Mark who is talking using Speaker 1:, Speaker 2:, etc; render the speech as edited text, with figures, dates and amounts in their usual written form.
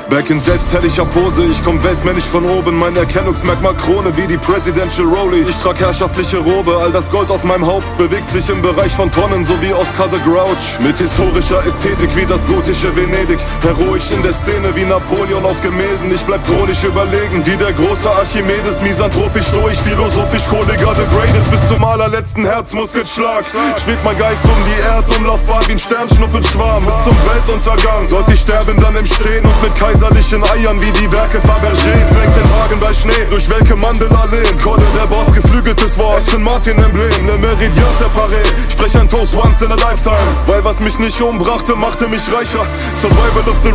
Speaker 1: Back in selbstherrlicher Pose, ich komm weltmännisch von oben. Mein Erkennungsmerkmal Krone wie die Presidential Rollie. Ich trag herrschaftliche Robe, all das Gold auf meinem Haupt bewegt sich im Bereich von Tonnen, so wie Oscar the Grouch. Mit historischer Ästhetik wie das gotische Venedig. Heroisch in der Szene wie Napoleon auf Gemälden. Ich bleib chronisch überlegen, wie der große Archimedes. Misanthropisch, stoisch, philosophisch, Kollege the Greatest. Bis zum allerletzten Herzmuskelschlag schwebt mein Geist um die Erdumlaufbahn wie ein Sternschnuppenschwarm. Bis zum Weltuntergang sollte ich sterben dann im Stehen und mit kaiserlichen Eiern wie die Werke Fabergés. Lenkt den Wagen bei Schnee durch welke Mandelalleen. Kolle der Boss, geflügeltes Wort, Aston Martin Emblem, ne Meridian separé. Sprech ein Toast once in a lifetime, weil was mich nicht umbrachte, machte mich reicher. Survival of the